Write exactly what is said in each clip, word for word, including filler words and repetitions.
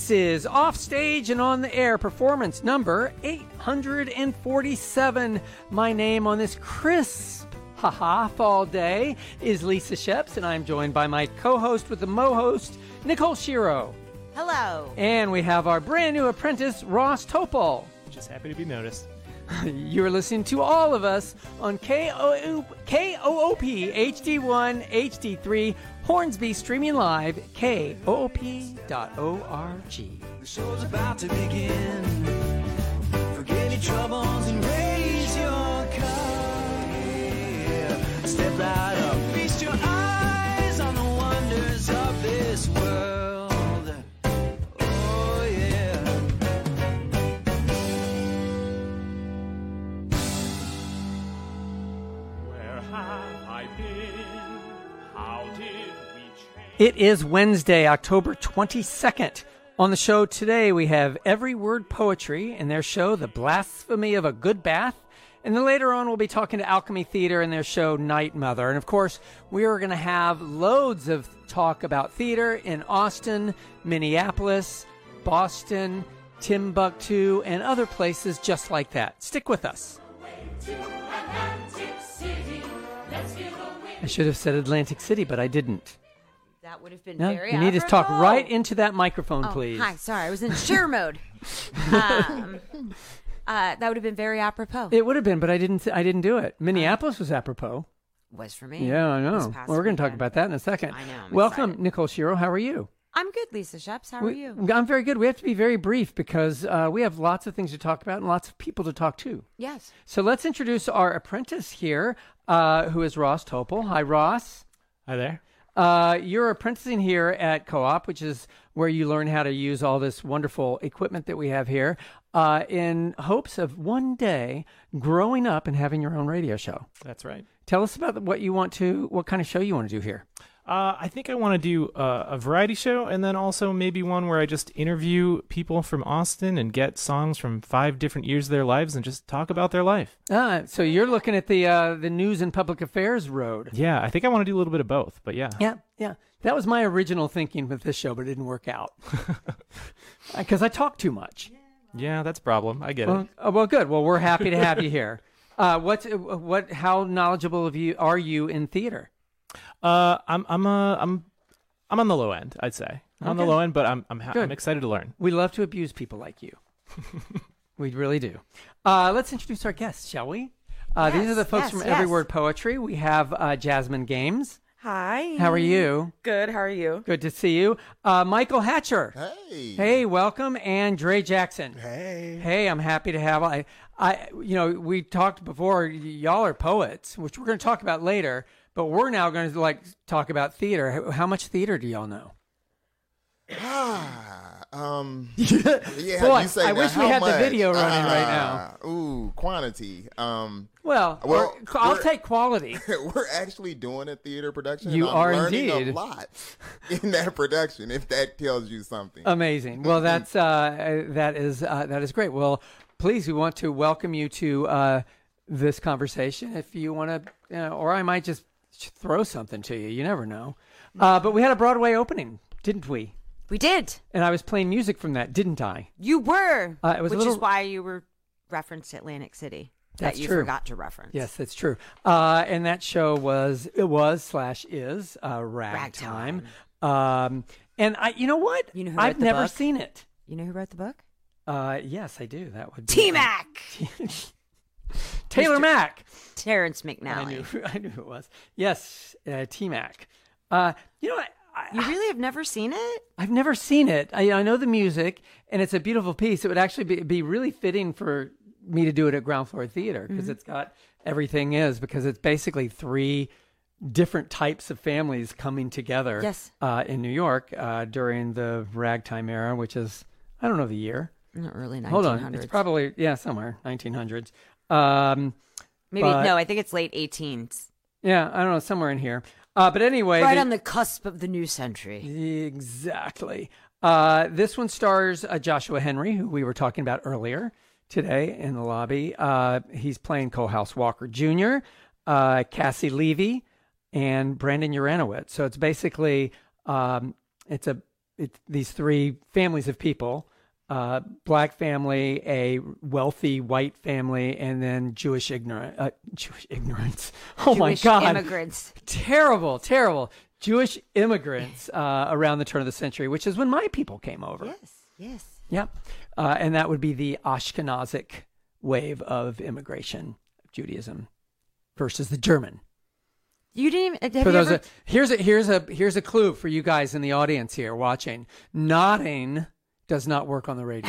This is Offstage and On the Air, performance number eight hundred forty-seven. My name on this crisp, haha, fall day is Lisa Sheps, and I'm joined by my co-host with the mo-host, Nicole Shiro. Hello. And we have our brand new apprentice, Ross Topol. Just happy to be noticed. You're listening to all of us on K O O P H D one, H D three, Hornsby, streaming live, K O O P dot org. The show's about to begin. Forget your troubles and raise your cup. Yeah. Step right up, feast your eyes on the wonders of this world. Oh, yeah. Where have I been? How did we change? It is Wednesday, October twenty-second. On the show today, we have Every Word Poetry and their show, The Blasphemy of a Good Bath. And then later on, we'll be talking to Alchemy Theater and their show, Night Mother. And of course, we are going to have loads of talk about theater in Austin, Minneapolis, Boston, Timbuktu, and other places just like that. Stick with us. I should have said Atlantic City, but I didn't. That would have been No, very you need to talk apropos. right into that microphone, Oh, please. hi. Sorry, I was in share mode. Um, uh, that would have been very apropos. It would have been, but I didn't. I didn't do it. Minneapolis was apropos. was for me. Yeah, I This know. past Well, we're going to talk weekend. about that in a second. I know, I'm Welcome, excited. Nicole Shiro. How are you? I'm good, Lisa Sheps. How are We- you? I'm very good. We have to be very brief because uh, we have lots of things to talk about and lots of people to talk to. Yes. So let's introduce our apprentice here, uh, who is Ross Topol. Hi, Ross. Hi there. Uh, you're apprenticing here at Co-op, which is where you learn how to use all this wonderful equipment that we have here, uh, in hopes of one day growing up and having your own radio show. That's right. Tell us about what you want to, what kind of show you want to do here. Uh, I think I want to do uh, a variety show and then also maybe one where I just interview people from Austin and get songs from five different years of their lives and just talk about their life. Ah, so you're looking at the uh, the news and public affairs road. Yeah, I think I want to do a little bit of both, but yeah. Yeah, yeah. That was my original thinking with this show, but it didn't work out because I talk too much. Yeah, that's a problem. I get Well, it. oh, well, good. Well, we're happy to have you here. Uh, what's what? How knowledgeable of you are you in theater? Uh, I'm I'm uh, I'm I'm on the low end, I'd say. I'm on the Okay. low end, but I'm I'm, ha- Good. I'm excited to learn. We love to abuse people like you. We really do. Uh, let's introduce our guests, shall we? Uh, these Yes, are the folks yes, from yes. Every Word Poetry. We have uh, Jasmine Games. Hi. How are you? Good. How are you? Good to see you. Uh, Michael Hatcher. Hey. Hey, welcome. And Dre Jackson. Hey. Hey, I'm happy to have. I, I, you know, we talked before. y- Y'all are poets, which we're going to talk about later. But we're now going to like talk about theater. How, how much theater do y'all know? Ah, um, Boy, yeah, you say I that. wish we How had the much? video running right Ah, Ooh, quantity. Um, Well, Well, or- I'll we're- take quality. we're actually doing a theater production. You and I'm are learning indeed. a lot in that production. If that tells you something. Amazing. Well, that's uh, that is uh, that is great. Well, please, we want to welcome you to uh, this conversation. If you want to, you know, or I might just throw something to you. You never know. Uh, but we had a Broadway opening, didn't we? We did. And I was playing music from that, didn't I? You were. Uh, it was a which little- is why you were referenced Atlantic City. That's that you true. forgot to reference. Yes, that's true. Uh, and that show was it was slash is uh, Ragtime. Um, and I, you know what? You know who I've wrote the never book? seen it. You know who wrote the book? Uh, yes, I do. That would be T-Mac. Taylor Mister Mack. Terrence I McNally. knew, I knew who it was. Yes, uh, T-Mac. Uh, you know, I, I, You really have never seen it? I've never seen it. I, I know the music, and it's a beautiful piece. It would actually be, be really fitting for me to do it at Ground Floor Theater because it's got everything is because it's basically three different types of families coming together Yes. uh, in New York uh, during the Ragtime era, which is, I don't know the year. In the early nineteen Hold hundreds. on. It's probably, yeah, somewhere, nineteen hundreds. Um, Maybe, but- no, I think it's late eighteens. yeah, I don't know, somewhere in here. Uh, but anyway. Right the- on the cusp of the new century. Exactly. Uh, this one stars uh, Joshua Henry, who we were talking about earlier today in the lobby. Uh, he's playing Colehouse Walker Junior, uh, Cassie Levy, and Brandon Uranowitz. So it's basically um, it's a it, these three families of people. Uh, black family, a wealthy white family, and then Jewish ignorant, uh, Jewish ignorance. Oh my Jewish God. immigrants. Terrible, terrible. Jewish immigrants uh, around the turn of the century, which is when my people came over. Yes, yes. Yep. Uh, and that would be the Ashkenazic wave of immigration of Judaism versus the German. You didn't even, have For you those, ever, uh, here's a here's a here's a clue for you guys in the audience here watching. Nodding does not work on the radio.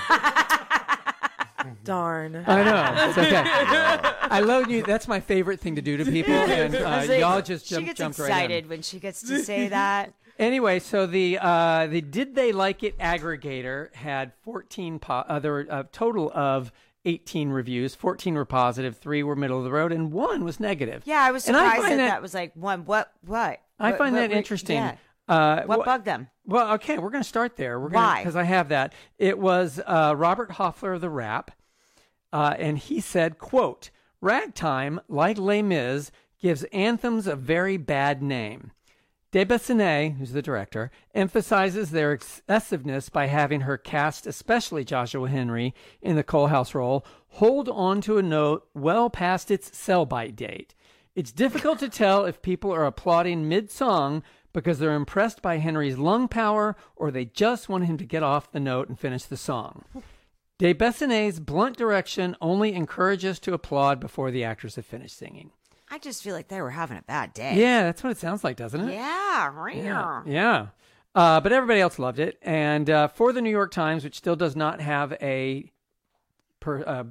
Darn. I know. It's okay. I love you. That's my favorite thing to do to people, and uh, y'all just she jump, gets jumped right excited in. when she gets to say that. Anyway, so the uh, the Did They Like It aggregator had fourteen po- uh, there were a total of eighteen reviews. fourteen were positive, three were middle of the road, and one was negative. Yeah, I was And I surprised find that, that- that was like one. What? What? I What- find what that were- interesting. Yeah. Uh, What wh- bugged them? Well, okay, we're going to start there. We're Why? Because I have that. It was uh, Robert Hoffler of the Rap, uh, and he said, quote, "Ragtime, like Les Mis, gives anthems a very bad name. Debussy, who's the director, emphasizes their excessiveness by having her cast, especially Joshua Henry, in the Coal House role, hold on to a note well past its sell-by date. It's difficult to tell if people are applauding mid-song because they're impressed by Henry's lung power or they just want him to get off the note and finish the song. Debussy's blunt direction only encourages to applaud before the actors have finished singing." I just feel like they were having a bad day. Yeah, that's what it sounds like, doesn't it? Yeah. Yeah. Yeah. Uh, but everybody else loved it. And uh, for the New York Times, which still does not have a per, uh,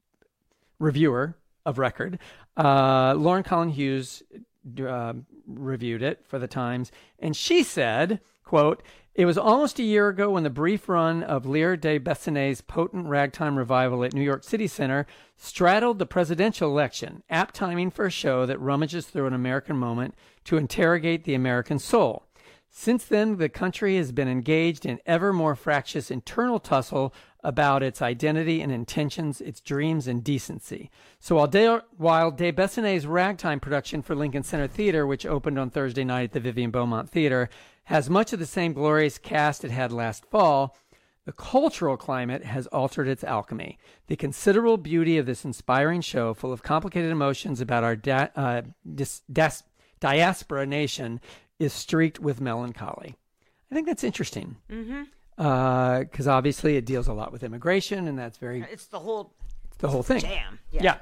reviewer of record, uh, Lauren Collin Hughes uh, reviewed it for the Times. And she said, quote, "It was almost a year ago when the brief run of Lear de Bessenet's potent ragtime revival at New York City Center straddled the presidential election, apt timing for a show that rummages through an American moment to interrogate the American soul. Since then, the country has been engaged in ever more fractious internal tussle about its identity and intentions, its dreams and decency. So while De, while de Bessenet's ragtime production for Lincoln Center Theater, which opened on Thursday night at the Vivian Beaumont Theater, has much of the same glorious cast it had last fall, the cultural climate has altered its alchemy. The considerable beauty of this inspiring show, full of complicated emotions about our da- uh, dis- das- diaspora nation, is streaked with melancholy." I think that's interesting. Mm-hmm. Because obviously it deals a lot with immigration, and that's very It's the whole the whole thing. jam. Yeah.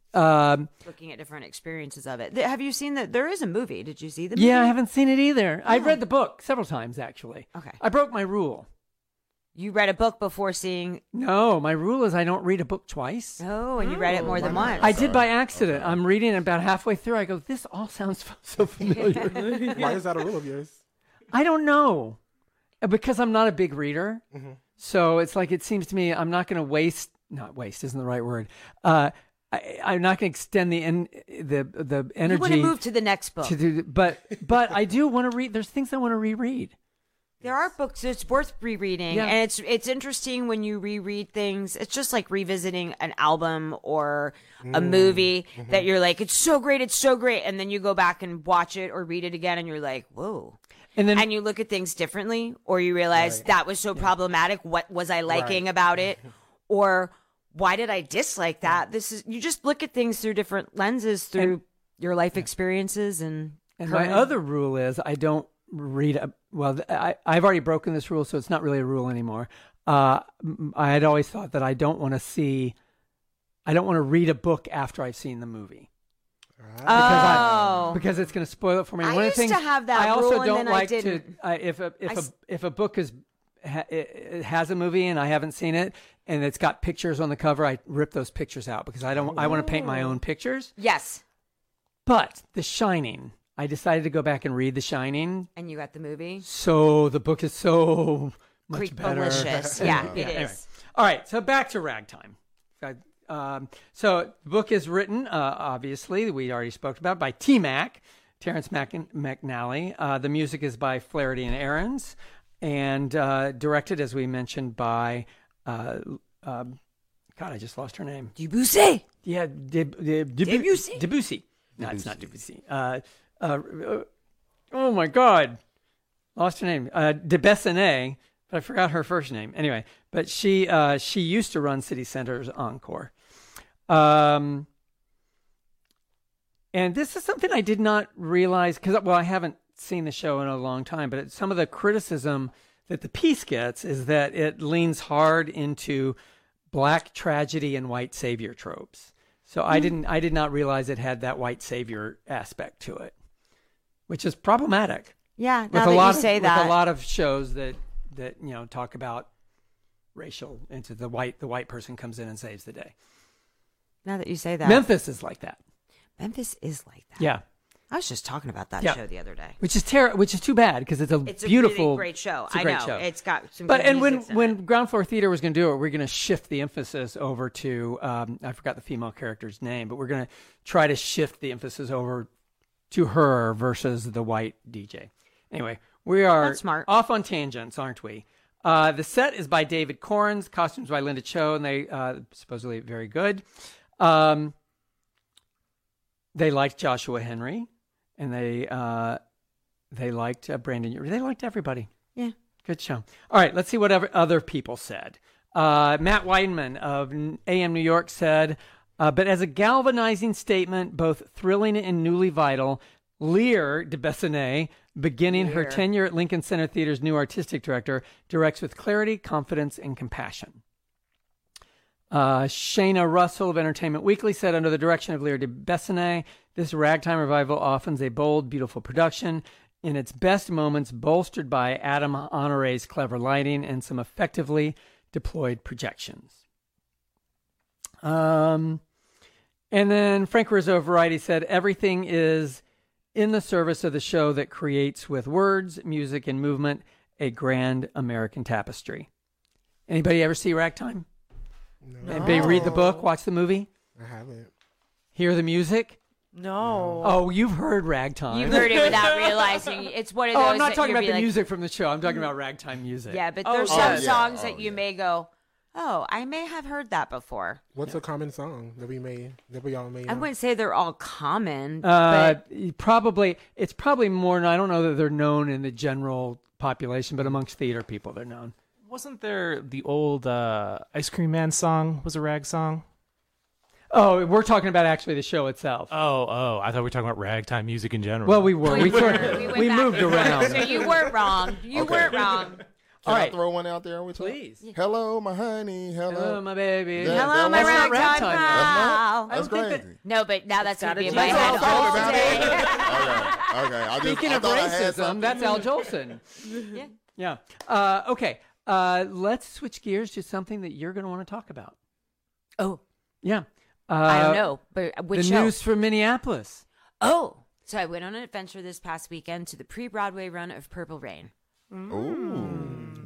Um, Looking at different experiences of it. Th- Have you seen that? There is a movie. Did you see the movie? yeah, I haven't seen it either. I've read the book several times, actually. Okay. I broke my rule. You read a book before seeing. No, my rule is I don't read a book twice. Oh, and you read it more than once. I did by accident. I'm reading it about halfway through. I go, this all sounds so familiar. Why is that a rule of yours? I don't know. Because I'm not a big reader. Mm-hmm. So it's like, it seems to me I'm not going to waste, not waste isn't the right word. Uh, I, I'm not going to extend the en, the the energy. You want to move to the next book. to do, but but I do want to read. There's things I want to reread. There are books it's worth rereading, Yeah. and it's it's interesting when you reread things. It's just like revisiting an album or a movie that you're like, it's so great, it's so great, and then you go back and watch it or read it again, and you're like, whoa. And then And you look at things differently, or you realize that was so problematic. What was I liking about it, or why did I dislike that? This is you just look at things through different lenses, through And- your life experiences, and and current- my other rule is I don't read. A, well, I I've already broken this rule, so it's not really a rule anymore. Uh, m- I had always thought that I don't want to see. I don't want to read a book after I've seen the movie. Because, I, Oh. because it's going to spoil it for me. I One used of the things to have that I also rule, and don't then I like didn't. to. Uh, if a if I a s- if a book is ha, it, it has a movie and I haven't seen it and it's got pictures on the cover, I rip those pictures out because I don't. I want to paint my own pictures. yes, But The Shining, I decided to go back and read The Shining. and you got the movie. So the book is so much Creep better. delicious. Yeah, it is. Anyway. All right, so back to Ragtime. Um, so the book is written, uh, obviously, we already spoke about, by T-Mac, Terrence Mac- McNally. Uh, the music is by Flaherty and Aarons, and uh, directed, as we mentioned, by, uh, um, God, I just lost her name. Debussy. Yeah, Deb- Deb- Debu- Debussy? Debussy. No, it's not Debussy. Uh, uh, uh, oh, my God. lost her name. Uh, De Bessonet, but I forgot her first name. Anyway, but she uh, she used to run City Center's Encore. Um, and this is something I did not realize because, well, I haven't seen the show in a long time, but it, some of the criticism that the piece gets is that it leans hard into black tragedy and white savior tropes. So I didn't, I did not realize it had that white savior aspect to it, which is problematic. Yeah, With now a that lot you say of, that. with a lot of shows that that you know talk about racial into the white, the white person comes in and saves the day. Now that you say that. Memphis is like that. Memphis is like that. Yeah. I was just talking about that Yeah. show the other day. Which is ter- which is too bad because it's a It's a beautiful, really great show. It's a I great know. show. It's got some But good and when music in when it. Ground Floor Theater was going to do it, we're going to shift the emphasis over to um, I forgot the female character's name, but we're going to try to shift the emphasis over to her versus the white D J. Anyway, we are That's smart. off on tangents, aren't we? Uh, the set is by David Corns, costumes by Linda Cho, and they uh, supposedly very good. Um, they liked Joshua Henry, and they uh, they liked uh, Brandon. They liked everybody. Yeah. Good show. All right, let's see what other, other people said. Uh, Matt Weidman of A M New York said, uh, but as a galvanizing statement, both thrilling and newly vital, Lear de Bessonet, beginning her Lear. tenure at Lincoln Center Theater's new artistic director, directs with clarity, confidence, and compassion. Uh, Shayna Russell of Entertainment Weekly said, under the direction of Lear de Bessonet, this ragtime revival offers a bold, beautiful production in its best moments, bolstered by Adam Honore's clever lighting and some effectively deployed projections. Um, and then Frank Rizzo of Variety said, everything is in the service of the show that creates with words, music, and movement a grand American tapestry. Anybody ever see Ragtime? No, Anybody read the book, watch the movie, I haven't. hear the music? No. Oh, you've heard Ragtime. You've heard it without realizing. It's one of those Oh, I'm not that talking you'd about be the like, music from the show. I'm talking about Ragtime music. Yeah, but Oh, there's oh, some yeah. songs Oh, that you yeah. may go, oh, I may have heard that before. What's a common song that we may that we all may know? I wouldn't say they're all common, Uh, but probably, it's probably more, I don't know that they're known in the general population, but amongst theater people, they're known. Wasn't there the old uh, Ice Cream Man song was a rag song? Oh, we're talking about actually the show itself. Oh, oh, I thought we were talking about ragtime music in general. Well, we were. We, we, sort- went we back. moved So around. you weren't wrong. You Okay. weren't wrong. Can All I right. throw one out there? With you? Please. Hello, my honey. Hello. Hello, my baby. That- Hello, that my wasn't ragtime ragtime. pal. That's don't think crazy. No, but now that's going to be in gotta my do head that. all About day. it? Okay. Okay. I just, Speaking I of thought I had racism, something. that's Al Jolson. Yeah. Yeah. Uh, okay. Uh, let's switch gears to something that you're going to want to talk about. Oh, Yeah. Uh, I don't know, but which the show? news from Minneapolis. Oh, so I went on an adventure this past weekend to the pre-Broadway run of Purple Rain. Ooh.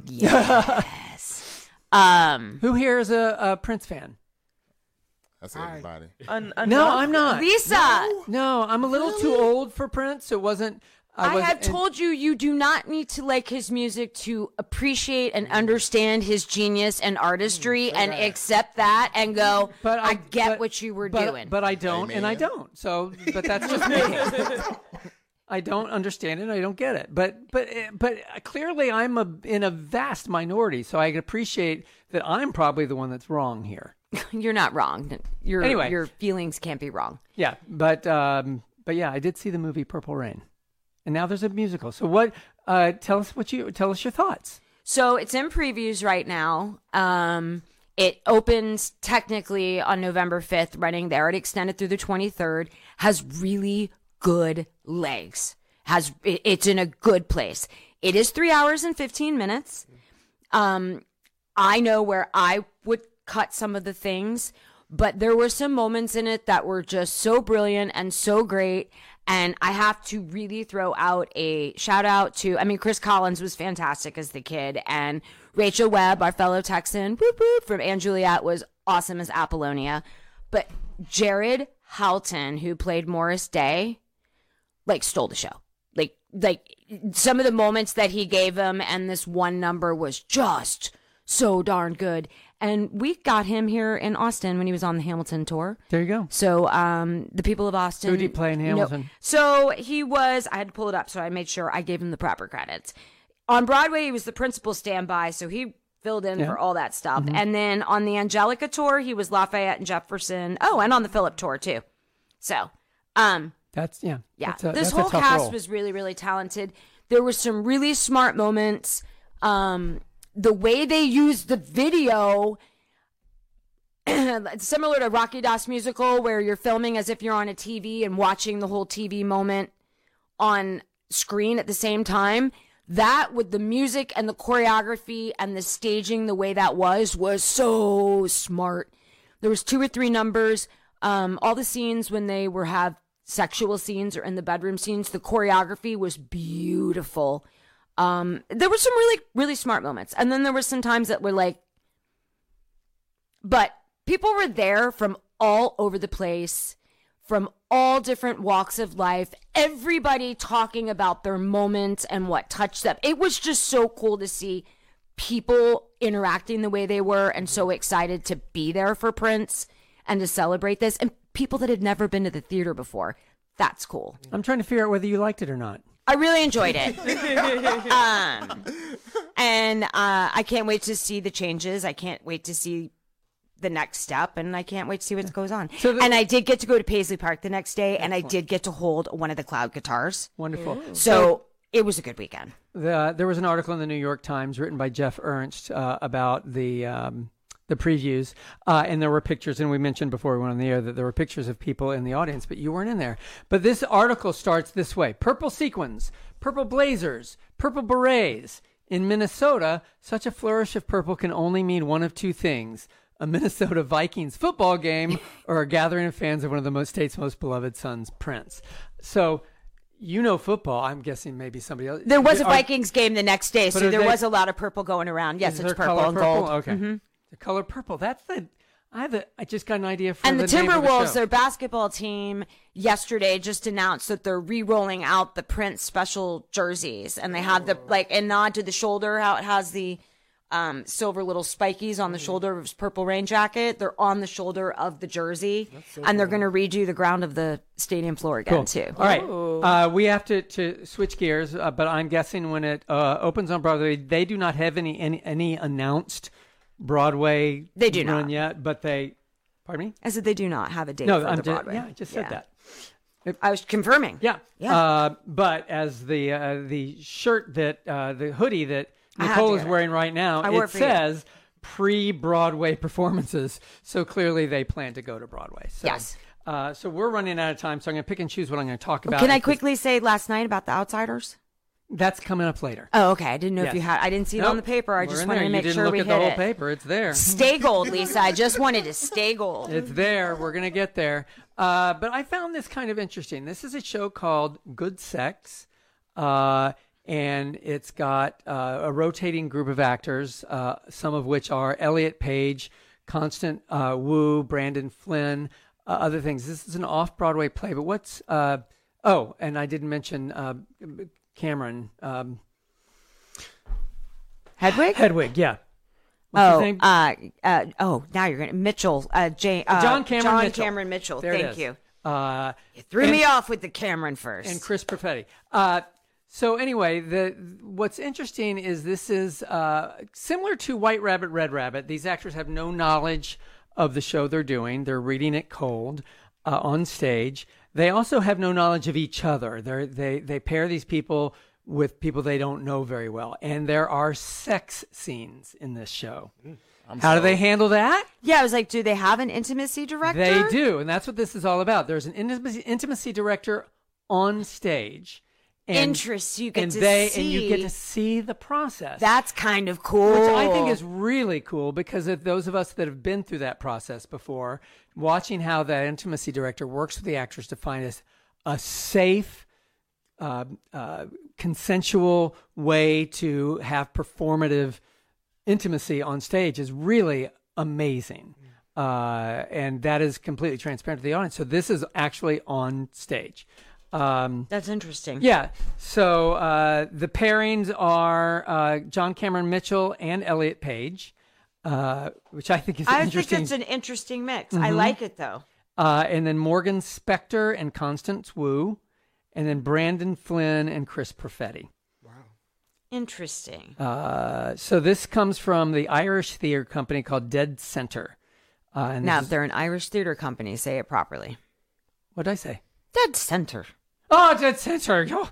Yes. um, Who here is a, a Prince fan? That's Hi. everybody. An- No, enough- I'm not. Lisa, No, I'm a little too old for Prince. It wasn't. I, I wasn't- have told you you do not need to like his music to appreciate and understand his genius and artistry and accept that and go, But I, get but- what you were but- doing. But I don't, and I Amen. don't. So, but that's just me. I don't understand it. I don't get it. But but but clearly, I'm a in a vast minority. So I appreciate that I'm probably the one that's wrong here. You're not wrong. Your Anyway. your feelings can't be wrong. Yeah, but um, but yeah, I did see the movie Purple Rain, and now there's a musical. So what? Uh, tell us what you tell us your thoughts. So it's in previews right now. Um, it opens technically on November fifth, running there. It extended through the twenty-third. Has really good legs. Has it, it's in a good place. It is three hours and fifteen minutes. Um, I know where I would cut some of the things, but there were some moments in it that were just so brilliant and so great. And I have to really throw out a shout out to, I mean, Chris Collins was fantastic as the kid, and Rachel Webb, our fellow Texan, whoop, whoop, from Anne Juliet, was awesome as Apollonia. But Jared Halton, who played Morris Day, like stole the show. Like, like some of the moments that he gave him, and this one number was just so darn good. And we got him here in Austin when he was on the Hamilton tour. There you go. So, um, the people of Austin. Who did he play in know- Hamilton? So he was, I had to pull it up, so I made sure I gave him the proper credits. on Broadway, he was the principal standby, so he filled in Yeah. for all that stuff. And then on the Angelica tour, he was Lafayette and Jefferson. Oh, and on the Philip tour too. So, um, That's yeah. yeah, That's a, this that's a whole tough cast role. was really, really talented. There were some really smart moments. Um, the way they used the video, it's similar to Rocky Das musical, where you're filming as if you're on a T V and watching the whole T V moment on screen at the same time. That, with the music and the choreography and the staging, the way that was, was so smart. There was two or three numbers. Um, all the scenes when they were have sexual scenes or in the bedroom scenes, the choreography was beautiful. Um, there were some really, really smart moments. And then there were some times that were like, but people were there from all over the place, from all different walks of life, everybody talking about their moments and what touched them. It was just so cool to see people interacting the way they were and so excited to be there for Prince and to celebrate this. And people that had never been to the theater before. That's cool. I'm trying to figure out whether you liked it or not. I really enjoyed it. um, and uh, I can't wait to see the changes. I can't wait to see the next step, and I can't wait to see what goes on. So the- and I did get to go to Paisley Park the next day, and I did get to hold one of the cloud guitars. Wonderful. So it was a good weekend. The, there was an article in the New York Times written by Jeff Ernst uh, about the um, the previews, uh, and there were pictures, and we mentioned before we went on the air that there were pictures of people in the audience, but you weren't in there. But this article starts this way: purple sequins, purple blazers, purple berets. In Minnesota, such a flourish of purple can only mean one of two things: a Minnesota Vikings football game or a gathering of fans of one of the most state's most beloved sons, Prince. So, you know football. I'm guessing maybe somebody else. There was a Are- Vikings game the next day, But so are there they- was a lot of purple going around. Yes, Is it's their purple color and purple? gold. Okay. Mhm. The color purple. That's the. I have the. I just got an idea for And the, the name of the Timberwolves, show. their basketball team, yesterday just announced that they're re-rolling out the Prince special jerseys, and they have the like a nod to the shoulder, how it has the um, silver little spikies on the shoulder of his Purple Rain jacket. They're on the shoulder of the jersey, and they're going to redo the ground of the stadium floor again Cool. too. All right. Uh, we have to, to switch gears, uh, but I'm guessing when it uh, opens on Broadway, they do not have any any, any announced Broadway They do run not. yet, but they. Pardon me? I said they do not have a date No, for I'm the just, Broadway. yeah, I just said Yeah. that. I was confirming. Yeah. Yeah. Uh, but as the uh, the shirt that uh, the hoodie that I have Nicole to is get it. wearing right now, I wore it it for you. says pre-Broadway performances. So clearly they plan to go to Broadway. So, Yes. Uh, so we're running out of time, so I'm going to pick and choose what I'm going to talk about. Can I It's- quickly say last night about the Outsiders? That's coming up later. Oh, okay. I didn't know Yes. if you had. I didn't see it Nope. on the paper. I We're just in wanted there. to make you didn't sure look we at hit the whole it. paper. It's there. Stay gold, Lisa. I just wanted to stay gold. It's there. We're going to get there. Uh, but I found this kind of interesting. This is a show called Good Sex, uh, and it's got uh, a rotating group of actors, uh, some of which are Elliot Page, Constant uh, Wu, Brandon Flynn, uh, other things. This is an off-Broadway play, but what's... Uh, oh, and I didn't mention uh, Cameron... Um, Hedwig? Hedwig, yeah. What's his Oh, name? uh, uh, oh, now you're gonna Mitchell, uh, Jane, uh, John Cameron John Mitchell. Cameron Mitchell. There it Thank is. you. Uh, You threw and- me off with the Cameron first. and Chris Perfetti. Uh, so anyway, the what's interesting is this is uh, similar to White Rabbit, Red Rabbit. These actors have no knowledge of the show they're doing. They're reading it cold uh, on stage. They also have no knowledge of each other. They're, they they pair these people with people they don't know very well, and there are sex scenes in this show. How do they handle that? yeah, I was like, do they have an intimacy director? They do, and that's what this is all about. There's an intimacy, intimacy director on stage. And, Interest, you get and to they, see. And you get to see the process. That's kind of cool. Which I think is really cool because of those of us that have been through that process before, watching how that intimacy director works with the actors to find us a safe, uh, uh, consensual way to have performative intimacy on stage is really amazing. Uh, and that is completely transparent to the audience. So this is actually on stage. Um, That's interesting. yeah. So uh, the pairings are uh, John Cameron Mitchell and Elliot Page, uh, which I think is I interesting. think it's an interesting mix. I like it though. uh, and then Morgan Spector and Constance Wu, and then Brandon Flynn and Chris Perfetti. Wow. Interesting. Uh, so this comes from the Irish theater company called Dead Center. Uh, and Now, this if is- they're an Irish theater company, say it properly. what did I say? Dead Center. Oh, Dead Center. Oh.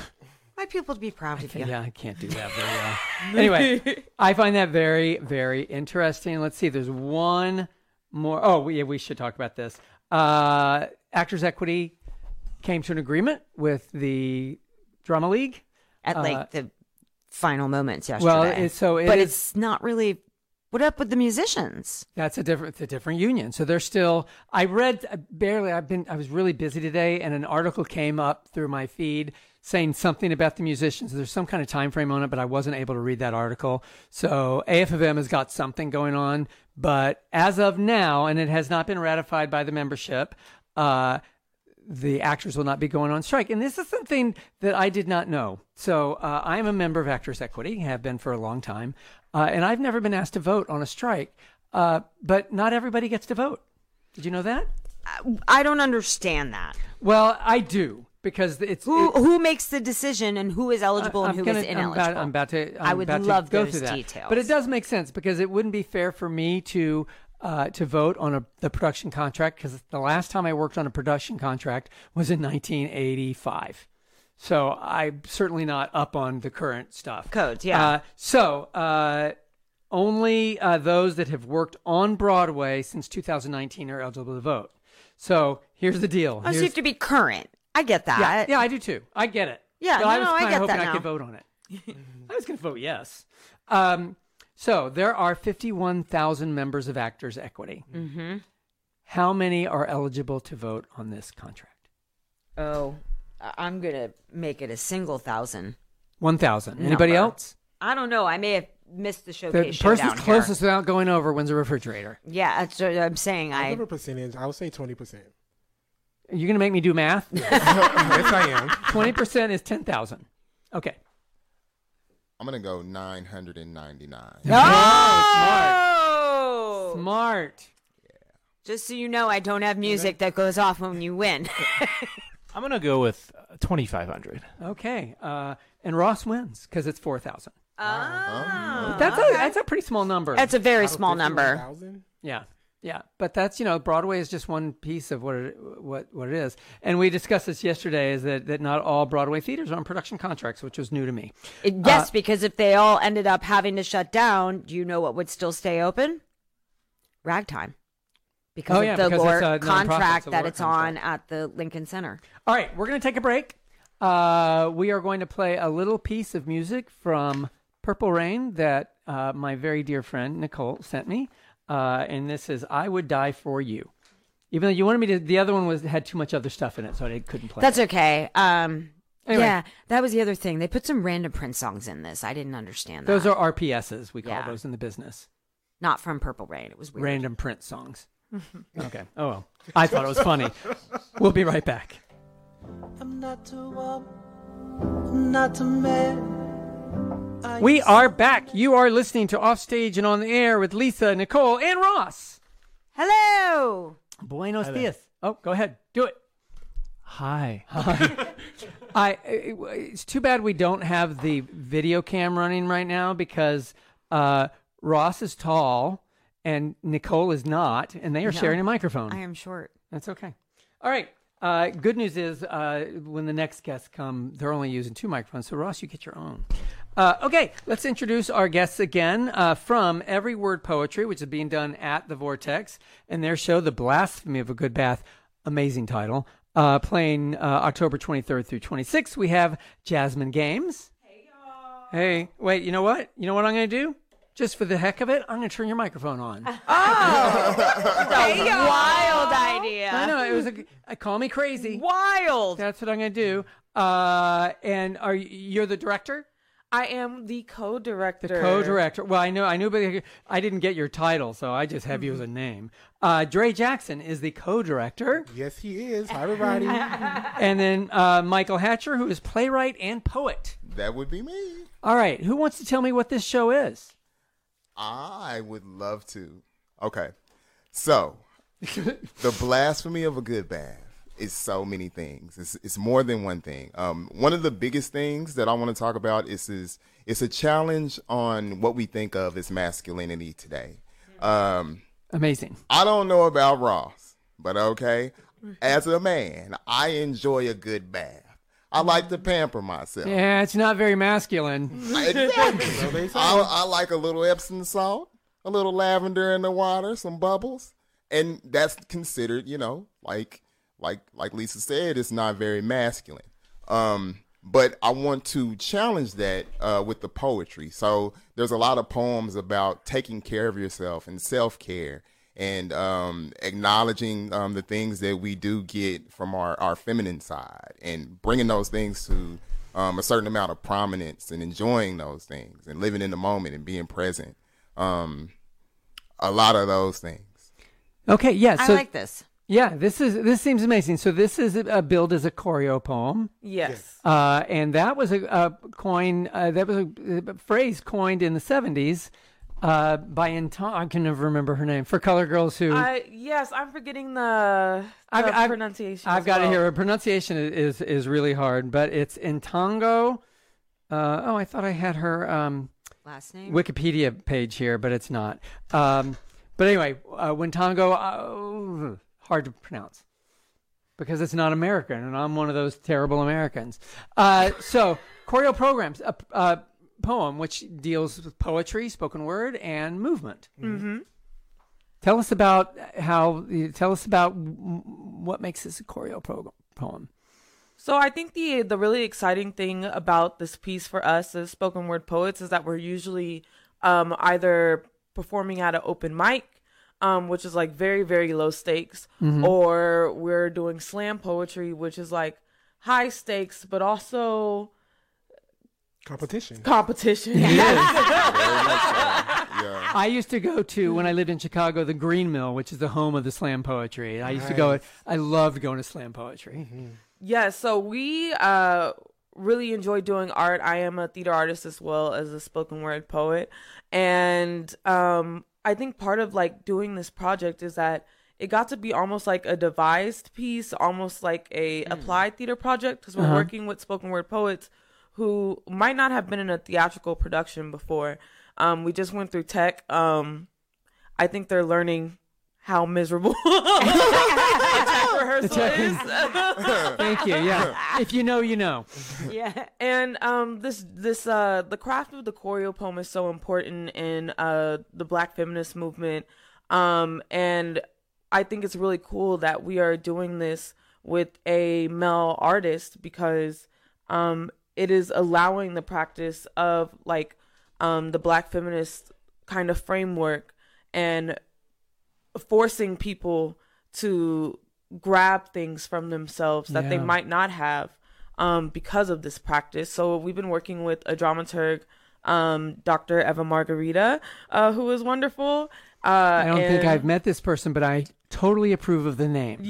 My people would be proud of you. Yeah, I can't do that very well. Anyway, I find that very, very interesting. Let's see. There's one more. Oh, we, yeah, we should talk about this. Uh, Actors Equity came to an agreement with the Drama League. At like Uh, the final moments yesterday. Well, it, so it but is- it's not really. What up with the musicians? That's a different, it's a different union. So they're still. I read uh, barely. I've been. I was really busy today, and an article came up through my feed saying something about the musicians. There's some kind of time frame on it, but I wasn't able to read that article. So A F of M has got something going on, but as of now, and it has not been ratified by the membership. Uh, the actors will not be going on strike. And this is something that I did not know. So uh, I am a member of Actors Equity, have been for a long time, uh, and I've never been asked to vote on a strike. Uh, but not everybody gets to vote. Did you know that? I don't understand that. Well, I do, because it's Who it- who makes the decision and who is eligible and I'm who gonna- is I'm ineligible? about, I'm about to. I'm I would about to love go those through that. details. But it does make sense, because it wouldn't be fair for me to uh, to vote on a the production contract, because the last time I worked on a production contract was in nineteen eighty-five. So I'm certainly not up on the current stuff. Codes, yeah. Uh, so uh, only uh, those that have worked on Broadway since two thousand nineteen are eligible to vote. So here's the deal. Oh, so you Here's- have to be current. I get that. yeah, yeah, I do too. I get it. Yeah, But no, I was no, I kinda get hoping that I now. could vote on it. I was going to vote yes. Um, so there are fifty-one thousand members of Actors Equity. Mm-hmm. How many are eligible to vote on this contract? Oh, I- I'm gonna make it a single thousand. one thousand. Anybody Number. else? I don't know. I may have missed the The showcase person's showdown here. closest without going over wins a refrigerator. Yeah, that's what I'm saying. I I give a percentage. I would say twenty percent. Are you going to make me do math? Yes, I am. twenty percent is ten thousand. Okay. I'm gonna go nine hundred and ninety-nine. oh, Smart. Just so you know, I don't have music that goes off when you win. I'm gonna go with uh, twenty-five hundred. Okay. Uh, and Ross wins because it's four thousand. Ah, That's a that's a pretty small number. that's a very Out of small number. fifty-one thousand? Yeah, yeah, but that's you know Broadway is just one piece of what it, what what it is, and we discussed this yesterday. Is that that not all Broadway theaters are on production contracts, which was new to me. It- yes, because if they all ended up having to shut down, do you know what would still stay open? Ragtime. Because Oh, of yeah, the because lore it's a nonprofit, contract it's a that lore it's on contract. at the Lincoln Center. All right, we're going to take a break. Uh, we are going to play a little piece of music from Purple Rain that uh, my very dear friend Nicole sent me, uh, and this is "I Would Die for You." Even though you wanted me to, the other one was had too much other stuff in it, so I couldn't play. That's it. okay. Um, Anyway. Yeah, that was the other thing. They put some random Prince songs in this. I didn't understand that. Those are R P Ss. We call Yeah. those in the business. not from Purple Rain. It was weird. Random Prince songs. Okay. Oh well. I thought it was funny. We'll be right back. I'm not a woman, I'm not a man. I We are back. You are listening to Offstage and on the Air with Lisa, Nicole, and Ross. Hello. Buenos dias. Oh, go ahead. Do it. Hi. I. it- It's too bad we don't have the video cam running right now because uh, Ross is tall and Nicole is not, and they are sharing a microphone. I am short. That's okay. All right. Uh, good news is uh, when the next guests come, they're only using two microphones. So, Ross, you get your own. Uh, okay, let's introduce our guests again uh, from Every Word Poetry, which is being done at the Vortex, and their show, The Blasphemy of a Good Bath. Amazing title. Uh, playing uh, October twenty-third through twenty-sixth, we have Jasmine Games. Hey, y'all. Hey, wait, you know what? You know what I'm going to do? Just for the heck of it, I'm going to turn your microphone on. A wild idea. I know, it was a, a call me crazy. Wild. That's what I'm going to do. Uh, and are you, you're the director? I am the co-director. The co-director. Well, I know, I knew, but I didn't get your title, so I just have you as a name. Uh, Dre Jackson is the co-director, Yes, he is. Hi, everybody. and then uh, Michael Hatcher, who is playwright and poet. That would be me. All right, who wants to tell me what this show is? I would love to. Okay. So, The Blasphemy of a Good Bath is so many things. It's it's more than one thing. Um, one of the biggest things that I want to talk about is is it's a challenge on what we think of as masculinity today. Um, Amazing. I don't know about Ross, but okay, as a man, I enjoy a good bath. I like to pamper myself. Yeah, it's not very masculine. Exactly. I, I like a little Epsom salt, a little lavender in the water, some bubbles, and that's considered, you know, like like like Lisa said, it's not very masculine. Um, but I want to challenge that uh, with the poetry. So there's a lot of poems about taking care of yourself and self-care and um, acknowledging um, the things that we do get from our, our feminine side and bringing those things to um, a certain amount of prominence and enjoying those things and living in the moment and being present. Um, a lot of those things. Okay, yeah. I So like this. yeah, this is this seems amazing. So this is uh, billed as a choreo poem, Yes. uh, and that was a, a coin. Uh, that was a, a phrase coined in the seventies uh, by Inton. I can never remember her name for color girls who. I yes, I'm forgetting the, the I've- I've- pronunciation. I've as got well. it here. Her pronunciation is is really hard, but it's Intango. Uh, oh, I thought I had her um, Last name. Wikipedia page here, but it's not. Um, but anyway, uh, Wintango, uh, hard to pronounce because it's not American, and I'm one of those terrible Americans. Uh, so, choreo programs, a, a poem which deals with poetry, spoken word, and movement. Mm-hmm. Tell us about how. Tell us about what makes this a choreo pro- poem. So I think the the really exciting thing about this piece for us as spoken word poets is that we're usually um, either performing at an open mic, um, which is like very, very low stakes, Mm-hmm. or we're doing slam poetry, which is like high stakes, but also Competition. competition. Very much so. Yeah. I used to go to, when I lived in Chicago, the Green Mill, which is the home of the slam poetry. I used to go, Nice. I loved going to slam poetry. Yeah, so we uh, really enjoy doing art. I am a theater artist as well as a spoken word poet. And um, I think part of like doing this project is that it got to be almost like a devised piece, almost like a applied theater project, because we're Uh-huh. working with spoken word poets who might not have been in a theatrical production before. Um, we just went through tech. Um, I think they're learning how miserable tech rehearsal is. Thank you. Yeah. If you know, you know. Yeah. And um, this this uh, the craft of the choreo poem is so important in uh the Black feminist movement, um, and I think it's really cool that we are doing this with a male artist because um, it is allowing the practice of like um the Black feminist kind of framework and forcing people to grab things from themselves that they Yeah. might not have um, because of this practice. So we've been working with a dramaturg, um, Doctor Eva Margarita, uh, who is wonderful. Uh, I don't think and- I've met this person, but I totally approve of the name.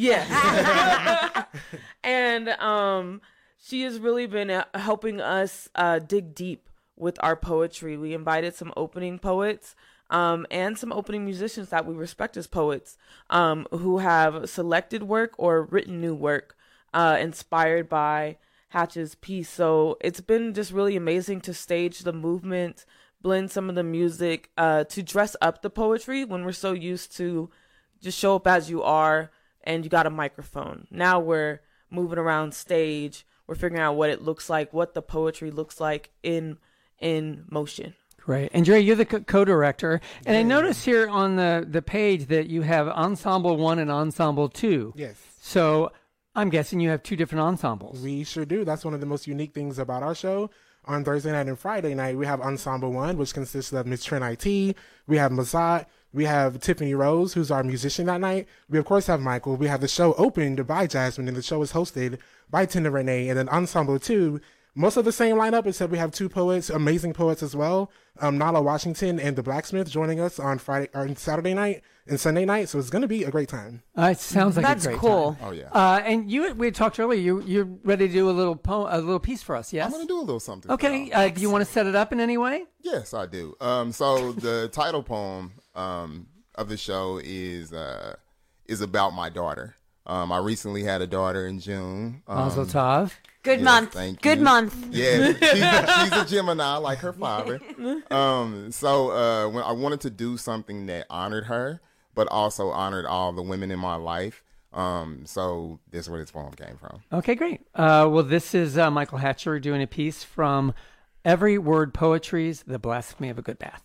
Yes. And um, she has really been uh, helping us uh, dig deep with our poetry. We invited some opening poets um, and some opening musicians that we respect as poets um, who have selected work or written new work uh, inspired by Hatch's piece. So it's been just really amazing to stage the movement, blend some of the music, uh, to dress up the poetry when we're so used to just show up as you are and you got a microphone. Now we're moving around stage. We're figuring out what it looks like, what the poetry looks like in in motion. Great. And Dre, you're the co- co-director. And I notice here on the, the page that you have Ensemble one and Ensemble two. Yes. So I'm guessing you have two different ensembles. We sure do. That's one of the most unique things about our show. On Thursday night and Friday night, we have Ensemble One, which consists of Miss Trent I T. We have Mazat. We have Tiffany Rose, who's our musician that night. We, of course, have Michael. We have the show opened by Jasmine, and the show is hosted by Tina Renee. And then Ensemble Two, most of the same lineup, except we have two poets, amazing poets as well. Um, Nala Washington and The Blacksmith joining us on Friday or Saturday night and Sunday night. So it's going to be a great time. Uh, it sounds like That's a great cool. time. Oh yeah. Uh, and you, we had talked earlier. You, you're ready to do a little po- a little piece for us. Yes. I'm gonna do a little something. for Okay. y'all. Uh, do you want to set it up in any way? Yes, I do. Um, so the title poem um, of the show is uh, is about my daughter. Um, I recently had a daughter in June. Um, Mazel tov. Good yes, month. thank Good you. month. Yeah, she's a, she's a Gemini like her father. Um, so uh, when I wanted to do something that honored her, but also honored all the women in my life. Um, so this is where this poem came from. Okay, great. Uh, well, this is uh, Michael Hatcher doing a piece from Every Word Poetry's The Blasphemy of a Good Bath.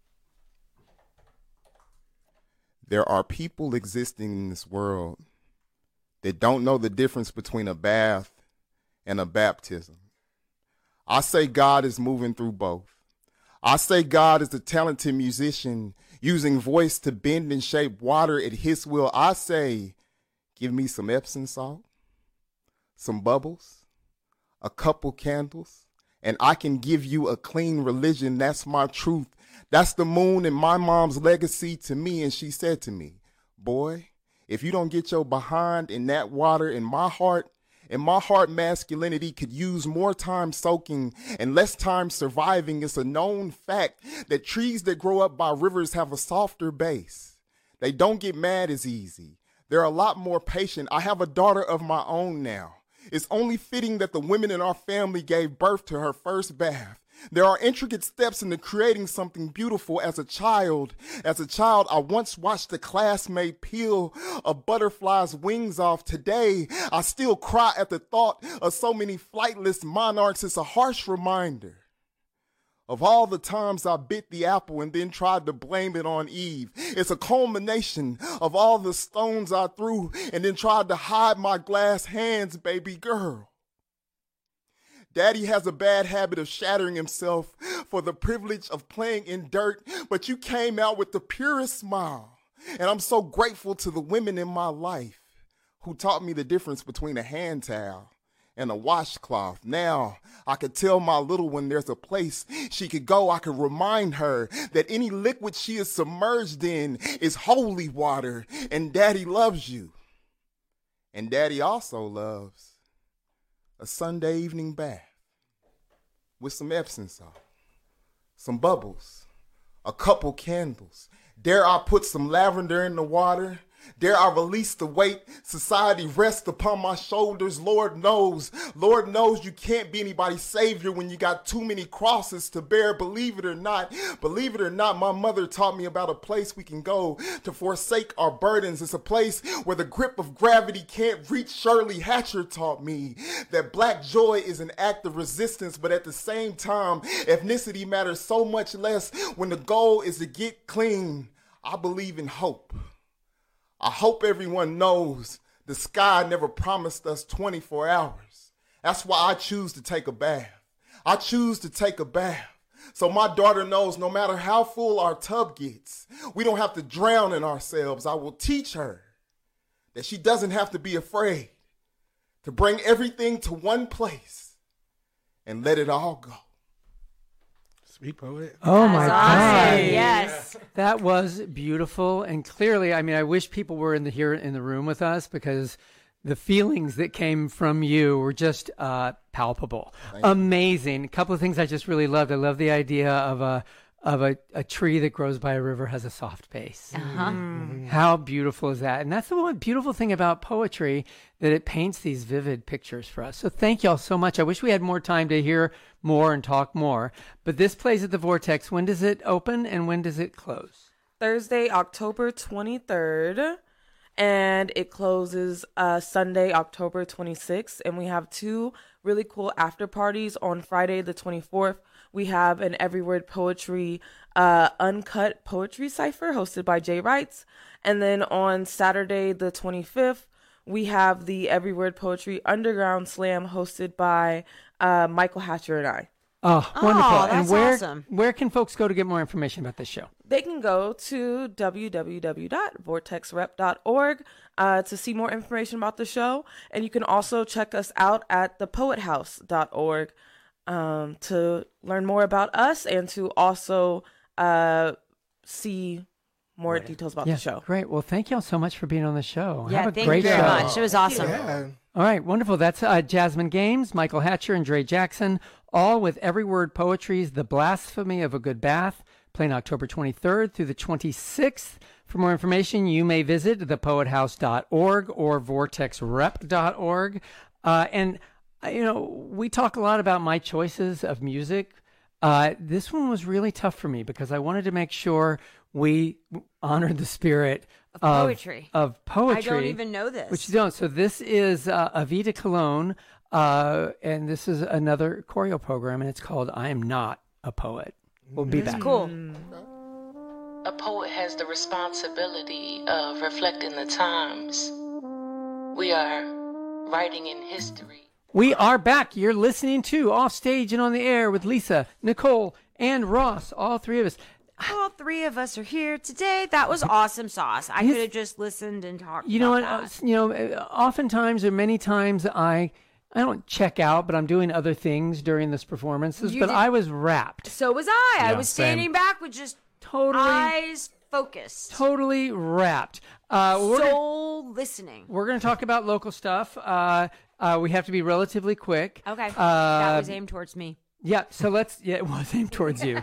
There are people existing in this world that don't know the difference between a bath and a baptism. I say God is moving through both. I say God is a talented musician using voice to bend and shape water at his will. I say, give me some Epsom salt, some bubbles, a couple candles, and I can give you a clean religion. That's my truth. That's the moon and my mom's legacy to me. And she said to me, boy, if you don't get your behind in that water, in my heart, in my heart, masculinity could use more time soaking and less time surviving. It's a known fact that trees that grow up by rivers have a softer base. They don't get mad as easy. They're a lot more patient. I have a daughter of my own now. It's only fitting that the women in our family gave birth to her first bath. There are intricate steps into creating something beautiful. As a child, as a child, I once watched a classmate peel a butterfly's wings off. Today, I still cry at the thought of so many flightless monarchs. It's a harsh reminder of all the times I bit the apple and then tried to blame it on Eve. It's a culmination of all the stones I threw and then tried to hide my glass hands, baby girl. Daddy has a bad habit of shattering himself for the privilege of playing in dirt, but you came out with the purest smile. And I'm so grateful to the women in my life who taught me the difference between a hand towel and a washcloth. Now I could tell my little one there's a place she could go. I could remind her that any liquid she is submerged in is holy water, and Daddy loves you. And Daddy also loves a Sunday evening bath with some Epsom salt, some bubbles, a couple candles. Dare I put some lavender in the water? Dare I release the weight society rests upon my shoulders? Lord knows, Lord knows you can't be anybody's savior when you got too many crosses to bear. Believe it or not, believe it or not, my mother taught me about a place we can go to forsake our burdens. It's a place where the grip of gravity can't reach. Shirley Hatcher taught me that black joy is an act of resistance, but at the same time, ethnicity matters so much less when the goal is to get clean. I believe in hope. I hope everyone knows the sky never promised us twenty-four hours. That's why I choose to take a bath. I choose to take a bath. So my daughter knows no matter how full our tub gets, we don't have to drown in ourselves. I will teach her that she doesn't have to be afraid to bring everything to one place and let it all go. Sweet poet. Oh my God! Yes. That was beautiful, and clearly, I mean, I wish people were in the here in the room with us because the feelings that came from you were just uh, palpable, amazing. A couple of things I just really loved. I love the idea of a of a, a tree that grows by a river has a soft base. Uh-huh. Mm. How beautiful is that? And that's the one beautiful thing about poetry, that it paints these vivid pictures for us. So thank y'all so much. I wish we had more time to hear more and talk more. But this plays at the Vortex. When does it open and when does it close? Thursday, October twenty-third, and it closes uh, Sunday, October twenty-sixth. And we have two really cool after parties on Friday, the twenty-fourth. We have an Every Word Poetry uh, uncut poetry cipher hosted by Jay Wrights. And then on Saturday, the twenty-fifth, we have the Every Word Poetry Underground Slam hosted by uh, Michael Hatcher and I. Oh, wonderful. Oh, and that's where, awesome. where can folks go to get more information about this show? They can go to w w w dot vortex rep dot org uh, to see more information about the show. And you can also check us out at the poet house dot org um, to learn more about us and to also uh, see more details about Yeah, the show. great. Well, thank y'all so much for being on the show. Yeah, Have a thank great you very show. much. It was awesome. Yeah. All right, wonderful. That's uh, Jasmine Games, Michael Hatcher, and Dre Jackson, all with Every Word Poetry's The Blasphemy of a Good Bath, playing October twenty-third through the twenty-sixth. For more information, you may visit the poet house dot org or vortex rep dot org. Uh, and, uh, you know, we talk a lot about my choices of music. Uh, this one was really tough for me because I wanted to make sure we honored the spirit Of of poetry. Of poetry. I don't even know this. Which you don't. So this is uh, Avita Cologne, uh, and this is another choreo program, and it's called I Am Not a Poet. We'll be back. Cool. A poet has the responsibility of reflecting the times. We are writing in history. We are back. You're listening to Off Stage and on the Air with Lisa, Nicole, and Ross, all three of us. All three of us are here today. That was awesome sauce. I Yes. could have just listened and talked. You know what? about Uh, that. you know, uh, oftentimes or many times I I don't check out, but I'm doing other things during this performances. You but did- I was wrapped, So was I. I Yeah, was same. standing back with just totally, eyes focused, totally wrapped. Uh, we're gonna- soul listening. We're going to talk about local stuff. Uh, uh, we have to be relatively quick. Okay, Uh, that was aimed towards me. Yeah, so let's, yeah, it was aimed towards you.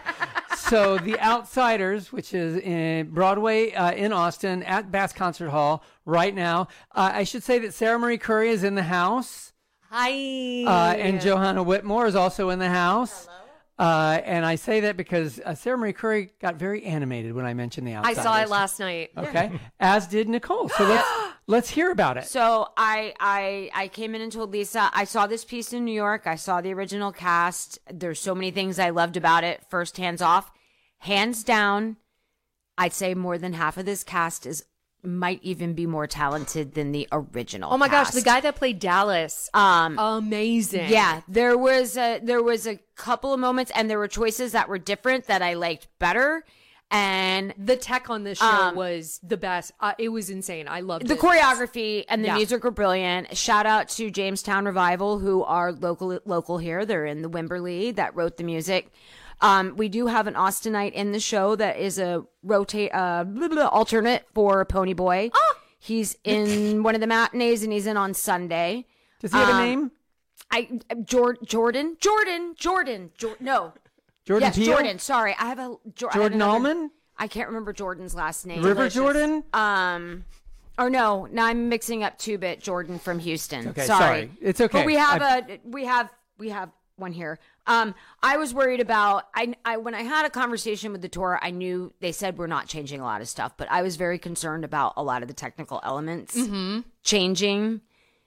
So The Outsiders, which is in Broadway uh, in Austin at Bass Concert Hall right now. Uh, I should say that Sarah Marie Curry is in the house. Hi. Uh, and Johanna Whitmore is also in the house. Uh, and I say that because uh, Sarah Marie Curry got very animated when I mentioned The I Outsiders. saw it last night. Okay, as did Nicole. So let's let's hear about it. So I, I I came in and told Lisa I saw this piece in New York. I saw the original cast. There's so many things I loved about it. First, hands off, hands down, I'd say more than half of this cast is might even be more talented than the original. Oh my gosh, the cast. guy that played Dallas, Um, amazing. yeah, there was a there was a couple of moments, and there were choices that were different that I liked better. And The tech on this show Um, was the best. Uh, it was insane. I loved the it. choreography and the Yeah. music were brilliant. Shout out to Jamestown Revival, who are local local here. They're in the Wimberley that wrote the music. Um, we do have an Austinite in the show that is a rotate uh, blah, blah, alternate for Pony Boy. Ah! He's in one of the matinees and he's in on Sunday. Does he have um, a name? I Jor- Jordan Jordan Jordan Jor- no Jordan yes Peele? Jordan. Sorry, I have a Jor- I had Jordan another- Allman? I can't remember Jordan's last name. River Delicious. Jordan? Um, or no, now I'm mixing up Two Bit Jordan from Houston. Okay, sorry. sorry. It's okay. But we have I- a we have we have one here. Um, I was worried about I I when I had a conversation with the tour, I knew they said we're not changing a lot of stuff, but I was very concerned about a lot of the technical elements changing.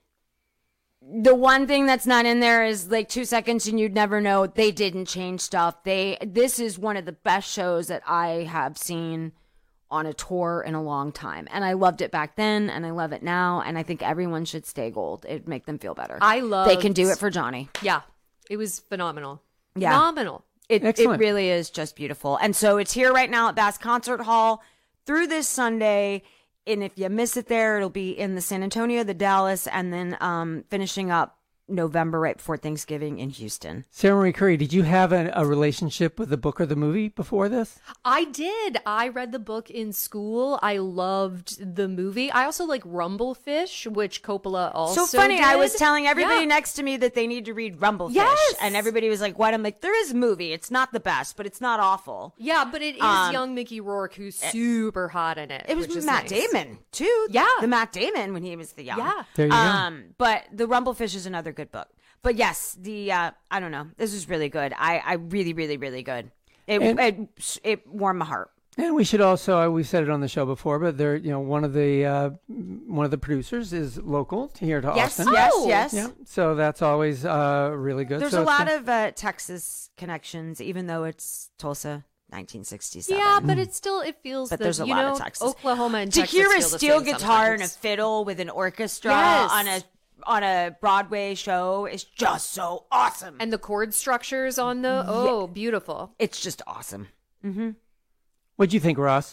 The one thing that's not in there is like two seconds and you'd never know they didn't change stuff. They this is one of the best shows that I have seen on a tour in a long time. And I loved it back then and I love it now. And I think everyone should stay gold. It'd make them feel better. I love. They can do it for Johnny. Yeah, it was phenomenal. Yeah. Phenomenal. It, it Excellent. really is just beautiful. And so it's here right now at Bass Concert Hall through this Sunday. And if you miss it there, it'll be in the San Antonio, the Dallas, and then um, finishing up November right before Thanksgiving in Houston. Sarah Marie Curry, did you have a, a relationship with the book or the movie before this? I did. I read the book in school. I loved the movie. I also like Rumblefish, which Coppola also So funny. I was did. telling everybody Yeah. next to me that they need to read Rumblefish. Yes! And everybody was like, what? I'm like, there is a movie. It's not the best, but it's not awful. Yeah, but it is Um, young Mickey Rourke who's super hot in it. It was which is Matt nice. Damon, too. Yeah. The Matt Damon when he was the young. Yeah. There you go. Um, but the Rumblefish is another good book. But yes, the uh, I don't know. This is really good. I, I really, really, really good. It, And- it it warmed my heart. And we should also, we said it on the show before, but they're, you know, one of the uh, one of the producers is local to here to Yes, Austin. yes, Oh. yes. Yeah, so that's always uh, really good. There's So a it's lot been- of uh, Texas connections, even though it's Tulsa, nineteen sixty-seven. Yeah, but it still it feels. But that, there's a you lot know, of Texas. Oklahoma and to Texas hear a feel the steel same guitar and a sometimes. fiddle with an orchestra Yes. on a on a Broadway show is just so awesome. and the chord structures on the oh beautiful. It's just awesome. Mm-hmm. What'd you think, Ross?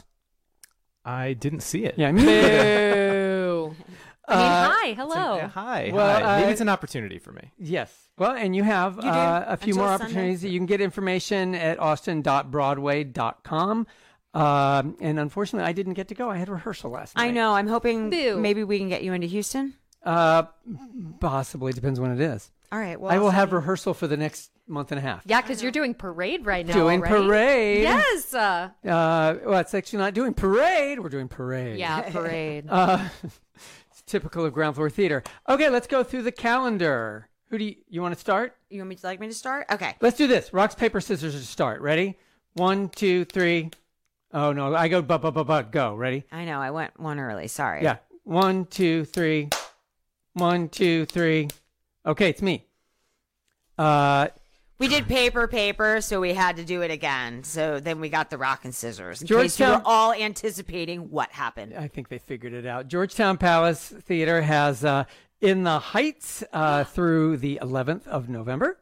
I didn't see it. Yeah, me neither. Boo. I mean, Uh, hi, hello. Yeah, hi. Well, hi. Maybe uh, it's an opportunity for me. Yes. Well, and you have You do, uh, a few until more Sunday. opportunities. You can get information at austin dot broadway dot com. Um, and unfortunately, I didn't get to go. I had rehearsal last night. I know. I'm hoping Boo. maybe we can get you into Houston. Uh, possibly. Depends when it is. All right. Well, I will I'll have send you- rehearsal for the next month and a half. Yeah, because you're doing parade right now. Doing right? parade. Yes. Uh, Uh, well, it's actually not doing parade. We're doing parade. yeah, parade. Uh, it's typical of ground floor theater. Okay, let's go through the calendar. Who do you, you want to start? You want me to like me to start? Okay. Let's do this. Rocks, paper, scissors to start. Ready? One, two, three. Oh, no. I go, but, but, but, but, go. Ready? I know. I went one early. Sorry. Yeah. One, two, three. One, two, three. Okay, it's me. Uh, We did paper, paper, so we had to do it again. So then we got the rock and scissors. In case you Georgetown- were all anticipating what happened. I think they figured it out. Georgetown Palace Theater has uh, In the Heights uh, through the eleventh of November.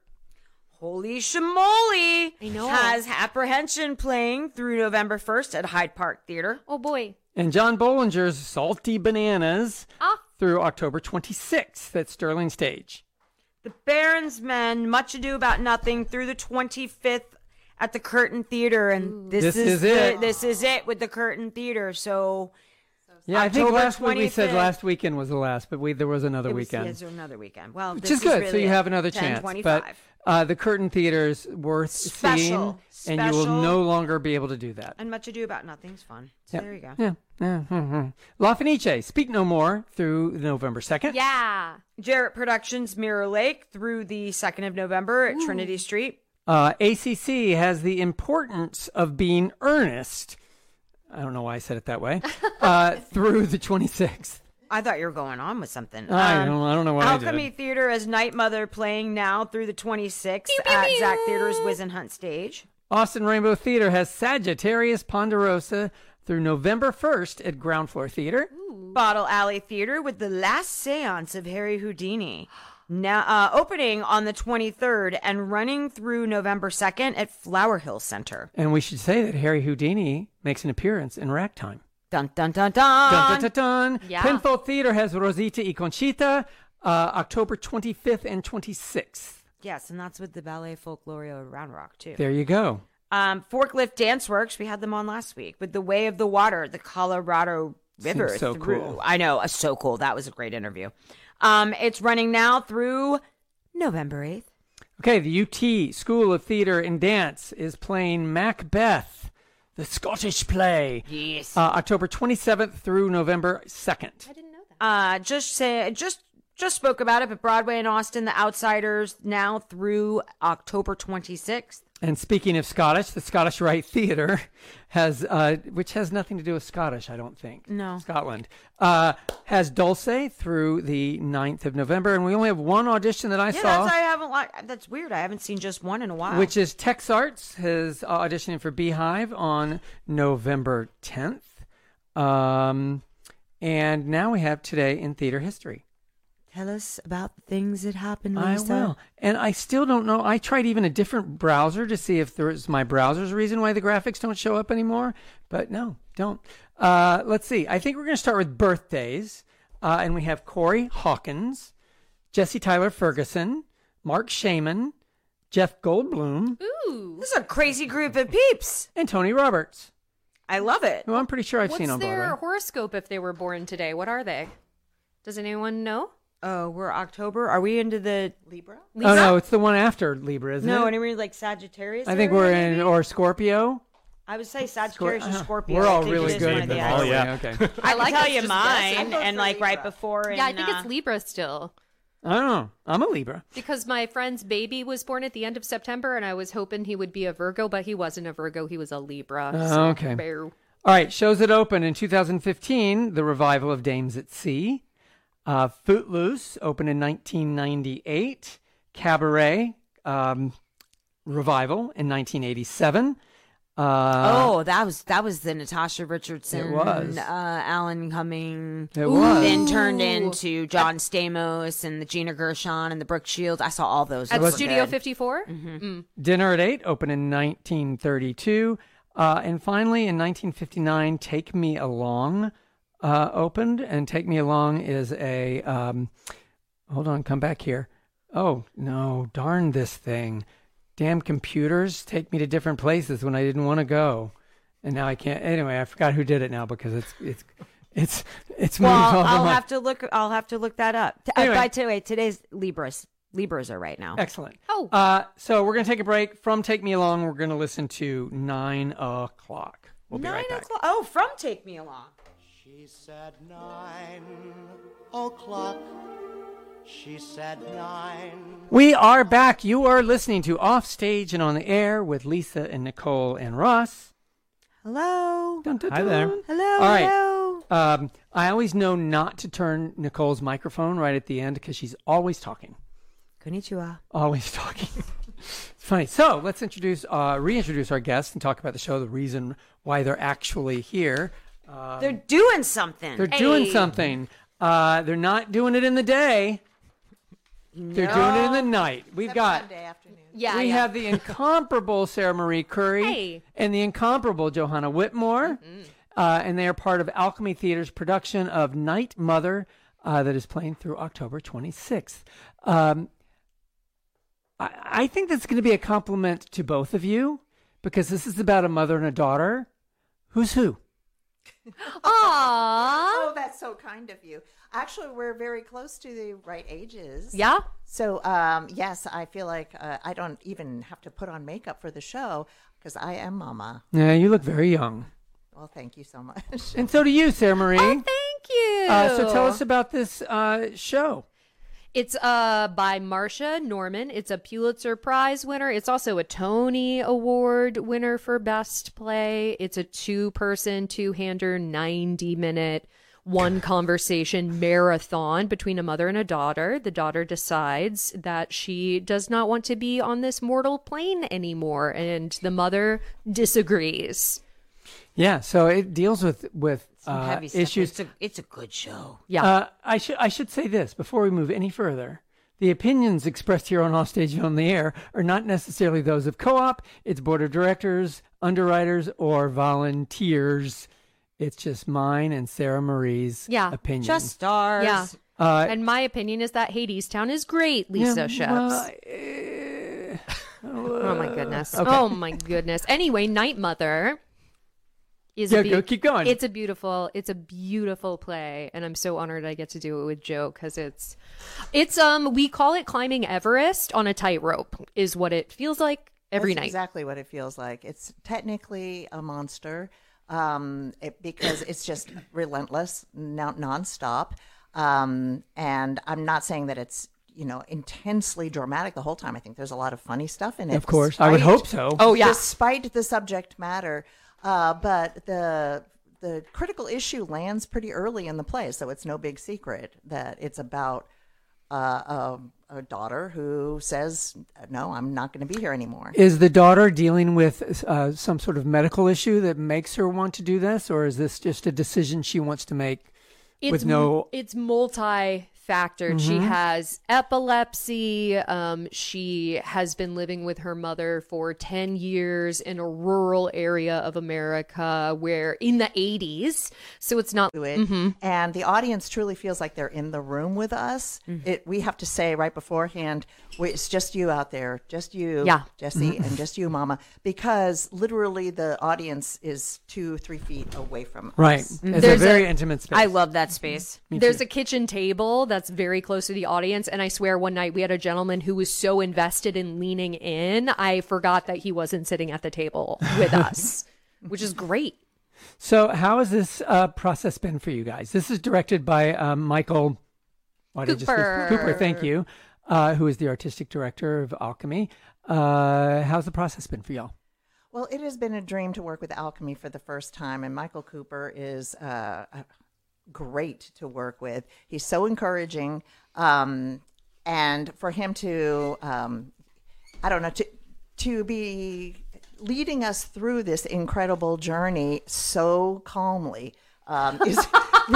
Holy shamoly! I know. Has Apprehension playing through November first at Hyde Park Theater. Oh boy. And John Bollinger's Salty Bananas Ah. through October twenty-sixth at Sterling Stage. The Barons Men, Much Ado About Nothing through the twenty-fifth at the Curtain Theater. And this, This is, is the- it. This is it with the Curtain Theater. So Yeah, I think October last week we said twenty-fifth. last weekend was the last, but we there was another it was, weekend. yeah, it's another weekend. Well, Which this is good, so really you it. have another ten chance. twenty-five. But uh, the Curtain Theater's worth Special. seeing, and you will Special. no longer be able to do that. And Much Ado About Nothing's fun. So Yeah. there you go. Yeah. yeah. mhm. La Fenice, Speak No More through November second. Yeah. Jarrett Productions Mirror Lake through the second of November at Trinity Street. Uh, A C C has The Importance of Being Earnest. I don't know why I said it that way. uh, through the twenty-sixth. I thought you were going on with something. I Um, don't. I don't know why I Alchemy did. Theater as Night Mother playing now through the twenty-sixth at Zach Theater's Wizenhunt Stage. Austin Rainbow Theater has Sagittarius Ponderosa through November first at Ground Floor Theater. Bottle Alley Theater with the last seance of Harry Houdini. Now uh, opening on the twenty-third and running through November second at Flower Hill Center. And we should say that Harry Houdini makes an appearance in Ragtime. Dun dun dun dun. Dun, dun, dun, dun. Yeah. Penfold Theater has Rosita y Conchita, uh, October twenty-fifth and twenty-sixth. Yes, and that's with the Ballet Folklorio of Round Rock too. There you go. Um, Forklift Dance Works, we had them on last week with The Way of the Water, the Colorado River. Seems so through. cool. I know, uh, so cool. That was a great interview. Um, it's running now through November eighth. Okay, the U T School of Theater and Dance is playing Macbeth, the Scottish play, Yes. uh, October twenty-seventh through November second. I didn't know that. Uh, just say, just just spoke about it, but Broadway and Austin, The Outsiders, now through October twenty-sixth. And speaking of Scottish, the Scottish Rite Theater has, uh, which has nothing to do with Scottish, I don't think. No. Scotland. Uh, has Dulce through the ninth of November, and we only have one audition that I Yeah, saw. that's I haven't. li- That's weird. I haven't seen just one in a while. Which is Tex Arts, his auditioning for Beehive on November tenth. Um, and now we have Today in Theater History. Tell us about the things that happened. I Lisa. will. And I still don't know. I tried even a different browser to see if there's my browser's a reason why the graphics don't show up anymore. But no, don't. Uh, let's see. I think we're going to start with birthdays. Uh, and we have Corey Hawkins, Jesse Tyler Ferguson, Mark Shaman, Jeff Goldblum, Ooh. This is a crazy group of peeps. and Tony Roberts, I love it. who I'm pretty sure I've What's seen on their Broadway. horoscope if they were born today? What are they? Does anyone know? Oh, we're October. Are we into the Libra? Oh, no, it's the one after Libra, isn't No, it? anywhere like Sagittarius. I think area, we're maybe? in, or Scorpio. I would say Sagittarius or uh-huh. Scorpio. We're I all think really it is good one at of the them. other. Oh, yeah. Okay. I like can tell us you just mine, guessing. and like right before. Yeah, I in, think uh, it's Libra still. I don't know. I'm a Libra. Because my friend's baby was born at the end of September, and I was hoping he would be a Virgo, but he wasn't a Virgo. He was a Libra. Oh, so okay. boo. All right, shows that opened in two thousand fifteen, the revival of Dames at Sea. Uh, Footloose opened in nineteen ninety-eight. Cabaret um, revival in nineteen eighty-seven. Uh, oh, that was that was the Natasha Richardson. It was. Uh, Alan Cumming. It was. Then turned into John Stamos and the Gina Gershon and the Brooke Shields. I saw all those. At Those were Studio good. fifty-four? Dinner at Eight opened in nineteen thirty-two. Uh, and finally, in nineteen fifty-nine, Take Me Along uh, opened. And Take Me Along is a... Um, hold on, come back here. Oh, no, darn this thing. Damn computers take me to different places when I didn't want to go. And now I can't... Anyway, I forgot who did it now because it's... it's it's it's moved Well, all over I'll my- have to look. I'll have to look that up. T- uh, Anyway. by the way, today's Libras. Libras are right now. Excellent. Oh. Uh, so we're going to take a break. From Take Me Along, we're going to listen to Nine O'Clock. We'll be Nine right back. o'clock. Oh, from Take Me Along. She said nine o'clock. She said nine. We are back. You are listening to Offstage and On the Air with Lisa and Nicole and Ross. Hello. Dun, dun, Hi dun. there. Hello. All right. Hello. Um, I always know not to turn Nicole's microphone right at the end because she's always talking. Konnichiwa. Always talking. It's funny. So let's introduce, uh, reintroduce our guests and talk about the show, the reason why they're actually here. Um, They're doing something. they're doing something. Uh, they're not doing it in the day. They're doing it in the night. We've got. Sunday afternoon. Yeah, we yeah. have the incomparable Sarah Marie Curry Hey. and the incomparable Johanna Whitmore. Uh, and they are part of Alchemy Theater's production of Night Mother uh, that is playing through October twenty-sixth. Um, I, I think that's going to be a compliment to both of you because this is about a mother and a daughter. Who's who? Aww. Oh, that's so kind of you. Actually, we're very close to the right ages. Yeah. So, um, yes, I feel like uh, I don't even have to put on makeup for the show because I am Mama. Yeah, you look very young. Well, thank you so much. And so do you, Sarah Marie. Oh, thank you. Uh, so tell us about this uh, show. It's uh by Marcia Norman. It's a Pulitzer Prize winner. It's also a Tony Award winner for Best Play. It's a two-person, two-hander, ninety-minute, one conversation marathon between a mother and a daughter. The daughter decides that she does not want to be on this mortal plane anymore, and the mother disagrees. Yeah, so it deals with with Some uh, heavy stuff. issues. It's a, it's a good show. Yeah. Uh, I should I should say this before we move any further. The opinions expressed here on Offstage and On the Air are not necessarily those of Co-op, its board of directors, underwriters, or volunteers. It's just mine and Sarah Marie's Yeah, opinions. Just stars. Yeah. uh, And my opinion is that Hadestown is great, Lisa yeah, Sheps. well, eh, Oh my goodness. Okay. Oh my goodness. Anyway, Night Mother is Yeah, a go- keep going. It's a beautiful, it's a beautiful play, and I'm so honored I get to do it with Joe because it's, it's um we call it climbing Everest on a tightrope is what it feels like every That's night. exactly what it feels like. It's technically a monster um, it, because it's just relentless, non- nonstop. Um, and I'm not saying that it's, you know, intensely dramatic the whole time. I think there's a lot of funny stuff in it. Of course, I would despite- hope so. Oh yeah. Despite the subject matter. Uh, but the the critical issue lands pretty early in the play, so it's no big secret that it's about uh, a, a daughter who says, "No, I'm not going to be here anymore." Is the daughter dealing with uh, some sort of medical issue that makes her want to do this, or is this just a decision she wants to make It's with no? it's multi-factored. She has epilepsy. Um, she has been living with her mother for ten years in a rural area of America where in the eighties. So it's not To it, and the audience truly feels like they're in the room with us. It, we have to say right beforehand, "We- it's just you out there, just you, Yeah. Jesse, and just you, Mama," because literally the audience is two, three feet away from us. Right, it's a There's very a- intimate space. I love that space. There's a kitchen table that's very close to the audience. And I swear one night we had a gentleman who was so invested in leaning in, I forgot that he wasn't sitting at the table with us, which is great. So, how has this uh, process been for you guys? This is directed by um, Michael why did I just say- Cooper. Cooper, thank you, uh, who is the artistic director of Alchemy. Uh, how's the process been for y'all? Well, it has been a dream to work with Alchemy for the first time, and Michael Cooper is uh, great to work with. He's so encouraging, um, and for him to, um, I don't know, to to be leading us through this incredible journey so calmly. Um, is,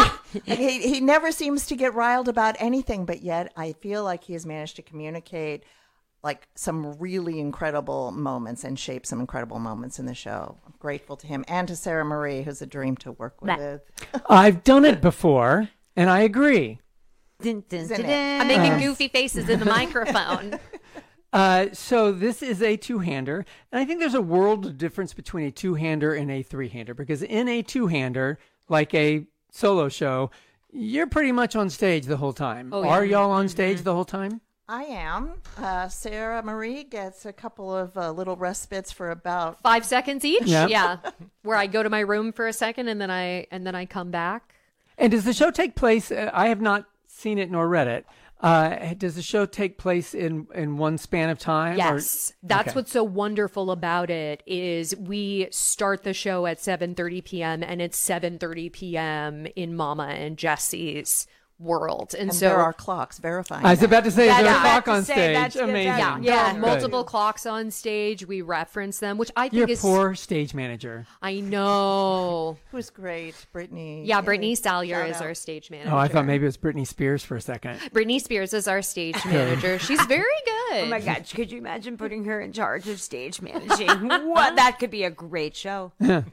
he, he never seems to get riled about anything, but yet I feel like he has managed to communicate like some really incredible moments and shape some incredible moments in the show. I'm grateful to him and to Sarah Marie, who's a dream to work with. I've done it before, and I agree. Dun, dun, Isn't dun, it? dun. I'm making goofy faces in the microphone. Uh, so this is a two-hander, and I think there's a world of difference between a two-hander and a three-hander, because in a two-hander, like a solo show, you're pretty much on stage the whole time. Oh, yeah. Are y'all on stage the whole time? I am. Uh, Sarah Marie gets a couple of uh, little respites for about Five seconds each. Yep. Yeah, where I go to my room for a second and then I and then I come back. And does the show take place? Uh, I have not seen it nor read it. Uh, does the show take place in, in one span of time? or- Yes, that's Okay. what's so wonderful about it is we start the show at seven thirty p.m. and it's seven thirty p.m. in Mama and Jesse's world, and, and so there are clocks verifying. I was that. about to say, is That- there a I clock have to on say, stage? that's good. Amazing. yeah, Good. there are Good. multiple clocks on stage. We reference them, which I think Your is poor stage manager. I know. Who's great, Brittany. Yeah, Yay. Brittany Salyer Shout is out. our stage manager. Oh, I thought maybe it was Britney Spears for a second. Britney Spears is our stage manager. She's very good. Oh my God! Could you imagine putting her in charge of stage managing? What? That could be a great show.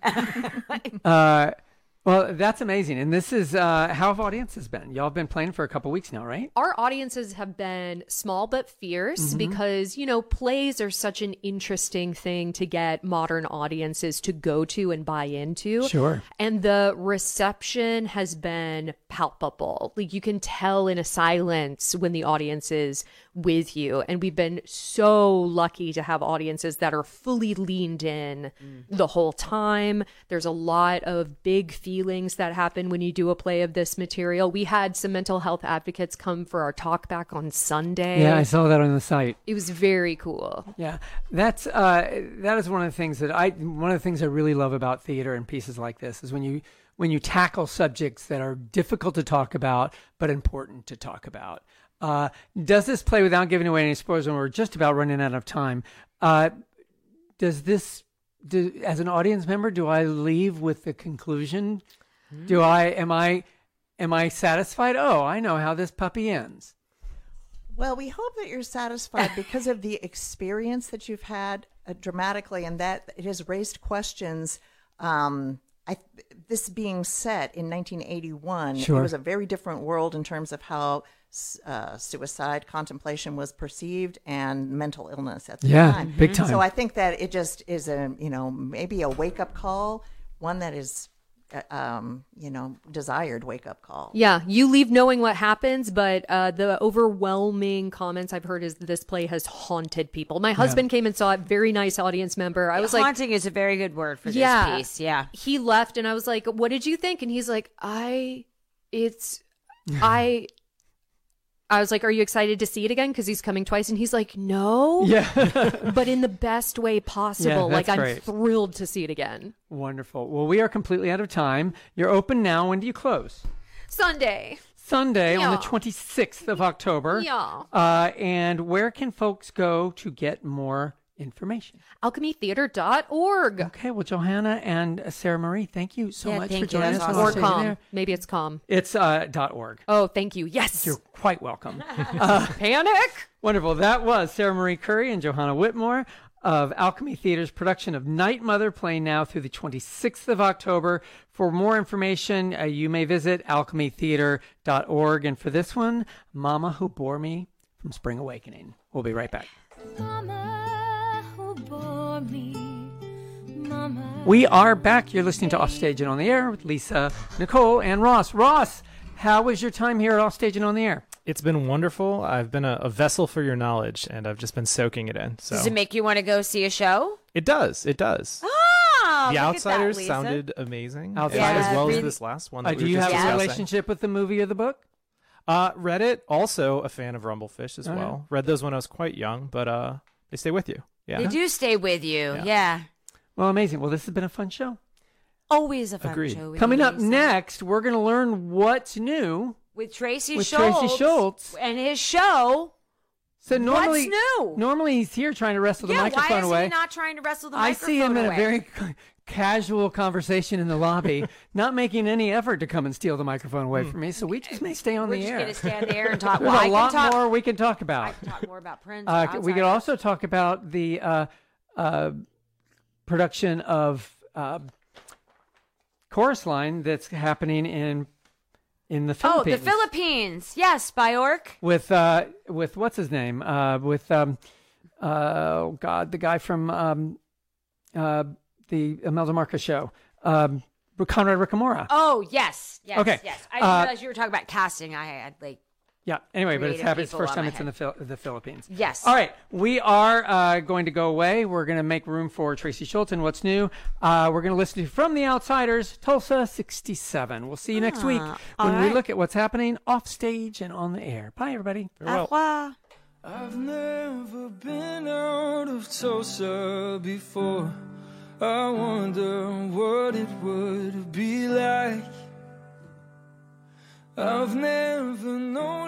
Uh, well, that's amazing. And this is uh, how have audiences been? Y'all have been playing for a couple weeks now, right? Our audiences have been small but fierce Mm-hmm. because, you know, plays are such an interesting thing to get modern audiences to go to and buy into. Sure. And the reception has been palpable. Like you can tell in a silence when the audience is with you. And we've been so lucky to have audiences that are fully leaned in the whole time. There's a lot of big feelings that happen when you do a play of this material. We had some mental health advocates come for our talk back on Sunday. Yeah, I saw that on the site. It was very cool. Yeah, that's uh, that is one of the things that I one of the things I really love about theater and pieces like this is when you when you tackle subjects that are difficult to talk about but important to talk about. Uh, does this play, without giving away any spoilers, and we're just about running out of time, uh, does this, do, as an audience member, do I leave with the conclusion? Do I, am I, am I satisfied? Oh, I know how this puppy ends. Well, we hope that you're satisfied because of the experience that you've had uh, dramatically, and that it has raised questions. Um, I, this being set in nineteen eighty-one, Sure. it was a very different world in terms of how uh, suicide contemplation was perceived and mental illness at the Yeah, time. big time. So I think that it just is a, you know, maybe a wake up call, one that is, uh, um, you know, desired wake up call. Yeah, you leave knowing what happens, but uh, the overwhelming comments I've heard is that this play has haunted people. My husband came and saw it, very nice audience member. I was like, haunting is a very good word for yeah. this piece. Yeah. He left and I was like, what did you think? And he's like, I, it's, I, I was like, are you excited to see it again? Because he's coming twice. And he's like, no. Yeah. But in the best way possible. Yeah, like, that's I'm great. thrilled to see it again. Wonderful. Well, we are completely out of time. You're open now. When do you close? Sunday. Sunday on the Yeah. twenty-sixth of October. Yeah. Uh, and where can folks go to get more information? alchemy theater dot org. Okay, well, Johanna and uh, Sarah Marie, thank you so Yeah, much thank for you. joining That's us. on awesome. Or Stage in com. There. Maybe it's com. It's uh, .org. Oh, thank you. Yes. You're quite welcome. uh, Panic. wonderful. That was Sarah Marie Curry and Johanna Whitmore of Alchemy Theater's production of Night Mother, playing now through the twenty-sixth of October. For more information, uh, you may visit alchemy theater dot org. And for this one, Mama Who Bore Me from Spring Awakening. We'll be right back. Mama who bore me, Mama. We are back. You're listening to Offstage and On the Air with Lisa, Nicole, and Ross. Ross, how was your time here at Offstage and On the Air? It's been wonderful. I've been a, a vessel for your knowledge, and I've just been soaking it in. So Does it make you want to go see a show? it does. It does. Oh, the look at Outsiders that, Lisa. sounded amazing, Outsiders. as, as well Yeah, as this last one. Uh, That do we you were have just a discussing. relationship with the movie or the book? Uh, read it. Also a fan of Rumblefish as Oh, yeah. well. Read those when I was quite young, but uh, they stay with you. Yeah. They do stay with you. Yeah. Yeah. Well, amazing. Well, this has been a fun show. Always a fun Agreed. show. with Coming you, up Lisa. next, we're going to learn what's new. with Tracy with Schultz. Tracy Schultz. And his show. So normally, new? normally he's here trying to wrestle the yeah, microphone why is away. he not trying to wrestle the I microphone see him in away? a very c- casual conversation in the lobby, not making any effort to come and steal the microphone away from me. So we just may stay on We're the just air. going to stand there and talk. There's well, I a lot can talk, more we can talk about. I can talk more about Prince. Uh, or we could Outsiders. also talk about the uh, uh, production of uh, Chorus Line that's happening in in the Oh, Philippines. the Philippines. Yes, by Orc. with uh, with what's his name? Uh, with um, uh, oh God, the guy from um, uh, the Imelda Marcos show, um, Conrad Ricamora. Oh, yes. Yes. Okay. Yes. I didn't Uh, realize you were talking about casting. I had like Yeah. Anyway, but it's creative happy. It's the people first on time my it's in the Phil- the Philippines. Yes. All right. We are uh, going to go away. We're going to make room for Tracy Schultz and What's New. Uh, we're going to listen to From the Outsiders, Tulsa sixty-seven. We'll see you next Ah, week all when we right. look at what's happening off stage and on the air. Bye, everybody. Au revoir. I've never been out of Tulsa before. I wonder what it would be like. I've never known